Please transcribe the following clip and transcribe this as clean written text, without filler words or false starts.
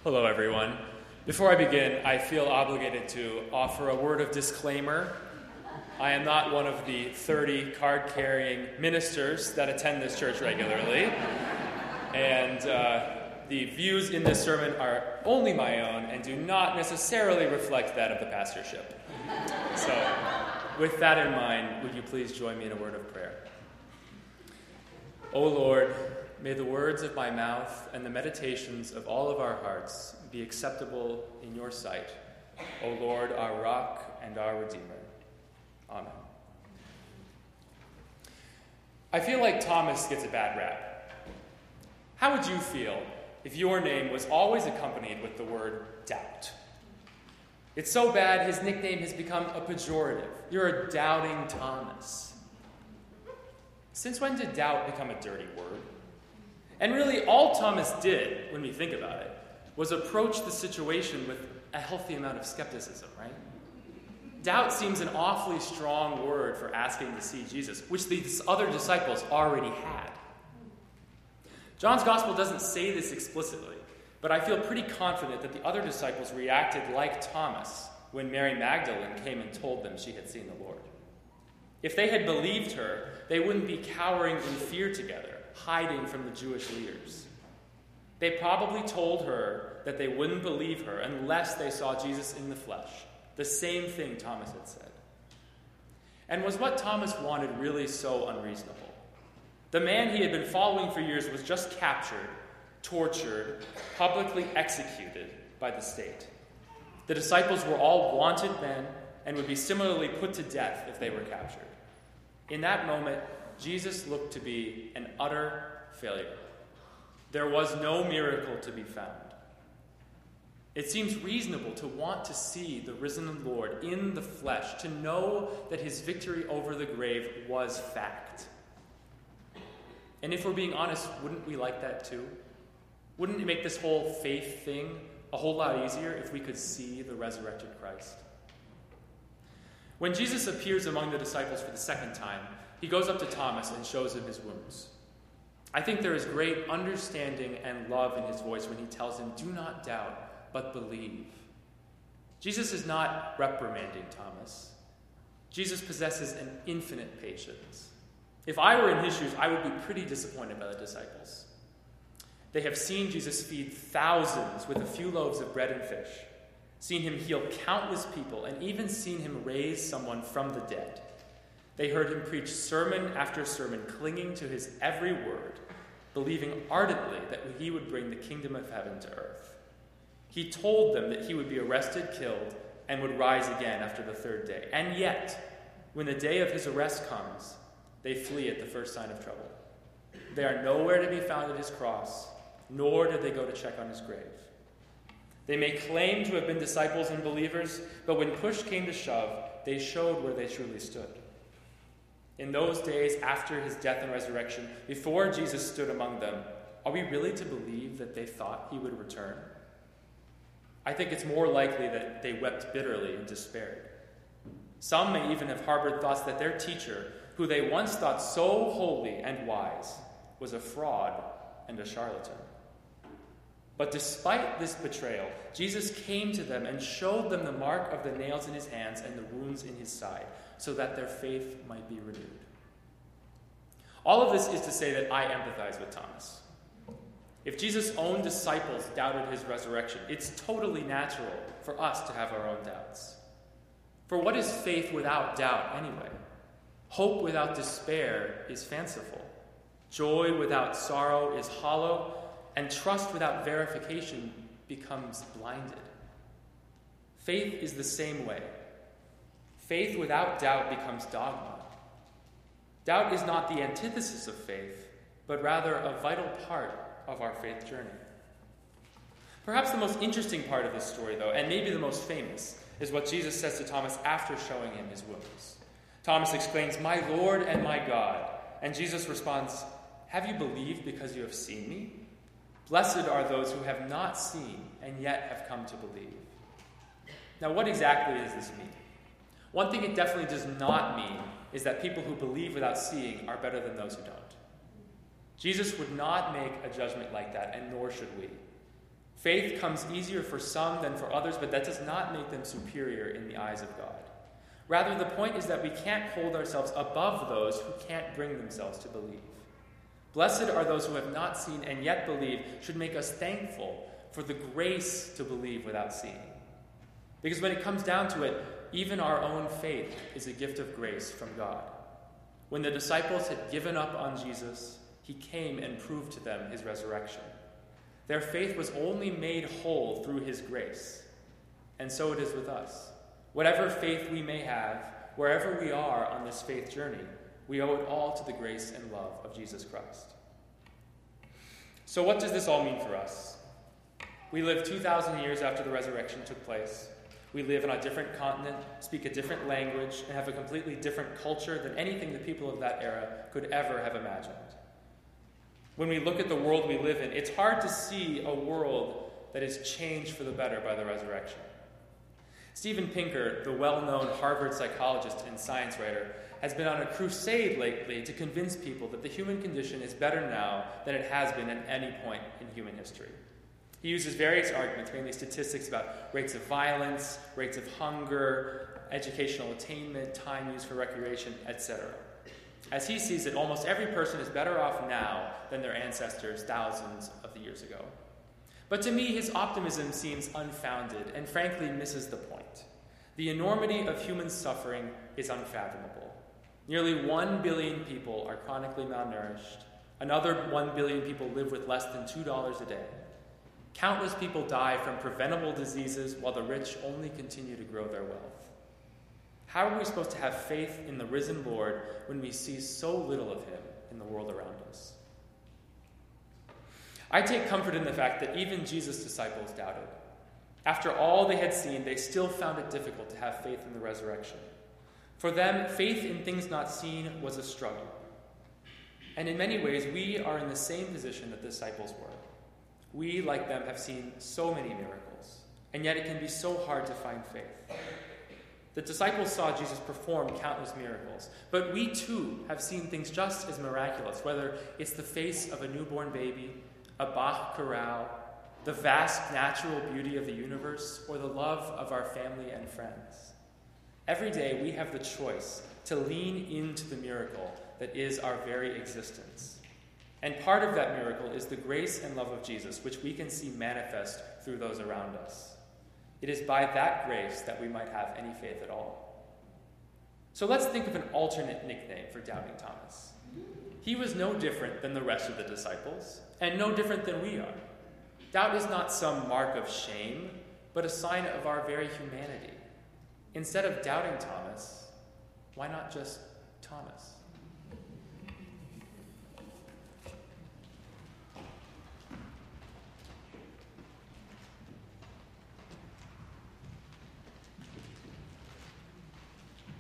Hello, everyone. Before I begin, I feel obligated to offer a word of disclaimer. I am not one of the 30 card-carrying ministers that attend this church regularly, and the views in this sermon are only my own and do not necessarily reflect that of the pastorship. So, with that in mind, would you please join me in a word of prayer? O Lord, may the words of my mouth and the meditations of all of our hearts be acceptable in your sight, O Lord, our rock and our redeemer. Amen. I feel like Thomas gets a bad rap. How would you feel if your name was always accompanied with the word doubt? It's so bad his nickname has become a pejorative. You're a doubting Thomas. Since when did doubt become a dirty word? And really, all Thomas did, when we think about it, was approach the situation with a healthy amount of skepticism, right? Doubt seems an awfully strong word for asking to see Jesus, which these other disciples already had. John's gospel doesn't say this explicitly, but I feel pretty confident that the other disciples reacted like Thomas when Mary Magdalene came and told them she had seen the Lord. If they had believed her, they wouldn't be cowering in fear together, hiding from the Jewish leaders. They probably told her that they wouldn't believe her unless they saw Jesus in the flesh, the same thing Thomas had said. And was what Thomas wanted really so unreasonable? The man he had been following for years was just captured, tortured, publicly executed by the state. The disciples were all wanted men and would be similarly put to death if they were captured. In that moment, Jesus looked to be an utter failure. There was no miracle to be found. It seems reasonable to want to see the risen Lord in the flesh, to know that his victory over the grave was fact. And if we're being honest, wouldn't we like that too? Wouldn't it make this whole faith thing a whole lot easier if we could see the resurrected Christ? When Jesus appears among the disciples for the second time, he goes up to Thomas and shows him his wounds. I think there is great understanding and love in his voice when he tells him, "Do not doubt, but believe." Jesus is not reprimanding Thomas. Jesus possesses an infinite patience. If I were in his shoes, I would be pretty disappointed by the disciples. They have seen Jesus feed thousands with a few loaves of bread and fish, seen him heal countless people, and even seen him raise someone from the dead. They heard him preach sermon after sermon, clinging to his every word, believing ardently that he would bring the kingdom of heaven to earth. He told them that he would be arrested, killed, and would rise again after the third day. And yet, when the day of his arrest comes, they flee at the first sign of trouble. They are nowhere to be found at his cross, nor did they go to check on his grave. They may claim to have been disciples and believers, but when push came to shove, they showed where they truly stood. In those days after his death and resurrection, before Jesus stood among them, are we really to believe that they thought he would return? I think it's more likely that they wept bitterly and despaired. Some may even have harbored thoughts that their teacher, who they once thought so holy and wise, was a fraud and a charlatan. But despite this betrayal, Jesus came to them and showed them the mark of the nails in his hands and the wounds in his side, so that their faith might be renewed. All of this is to say that I empathize with Thomas. If Jesus' own disciples doubted his resurrection, it's totally natural for us to have our own doubts. For what is faith without doubt anyway? Hope without despair is fanciful. Joy without sorrow is hollow, and trust without verification becomes blinded. Faith is the same way. Faith without doubt becomes dogma. Doubt is not the antithesis of faith, but rather a vital part of our faith journey. Perhaps the most interesting part of this story, though, and maybe the most famous, is what Jesus says to Thomas after showing him his wounds. Thomas exclaims, "My Lord and my God." And Jesus responds, "Have you believed because you have seen me? Blessed are those who have not seen and yet have come to believe." Now, what exactly does this mean? One thing it definitely does not mean is that people who believe without seeing are better than those who don't. Jesus would not make a judgment like that, and nor should we. Faith comes easier for some than for others, but that does not make them superior in the eyes of God. Rather, the point is that we can't hold ourselves above those who can't bring themselves to believe. Blessed are those who have not seen and yet believe should make us thankful for the grace to believe without seeing. Because when it comes down to it, even our own faith is a gift of grace from God. When the disciples had given up on Jesus, he came and proved to them his resurrection. Their faith was only made whole through his grace. And so it is with us. Whatever faith we may have, wherever we are on this faith journey, we owe it all to the grace and love of Jesus Christ. So what does this all mean for us? We live 2,000 years after the resurrection took place. We live on a different continent, speak a different language, and have a completely different culture than anything the people of that era could ever have imagined. When we look at the world we live in, it's hard to see a world that is changed for the better by the resurrection. Steven Pinker, the well-known Harvard psychologist and science writer, has been on a crusade lately to convince people that the human condition is better now than it has been at any point in human history. He uses various arguments, mainly statistics about rates of violence, rates of hunger, educational attainment, time used for recreation, etc. As he sees it, almost every person is better off now than their ancestors thousands of years ago. But to me, his optimism seems unfounded and frankly misses the point. The enormity of human suffering is unfathomable. Nearly 1 billion people are chronically malnourished. Another 1 billion people live with less than $2 a day. Countless people die from preventable diseases while the rich only continue to grow their wealth. How are we supposed to have faith in the risen Lord when we see so little of him in the world around us? I take comfort in the fact that even Jesus' disciples doubted. After all they had seen, they still found it difficult to have faith in the resurrection. For them, faith in things not seen was a struggle. And in many ways, we are in the same position that the disciples were. We, like them, have seen so many miracles, and yet it can be so hard to find faith. The disciples saw Jesus perform countless miracles, but we too have seen things just as miraculous, whether it's the face of a newborn baby, a Bach chorale, the vast natural beauty of the universe, or the love of our family and friends. Every day we have the choice to lean into the miracle that is our very existence. And part of that miracle is the grace and love of Jesus, which we can see manifest through those around us. It is by that grace that we might have any faith at all. So let's think of an alternate nickname for Doubting Thomas. He was no different than the rest of the disciples, and no different than we are. Doubt is not some mark of shame, but a sign of our very humanity. Instead of Doubting Thomas, why not just Thomas?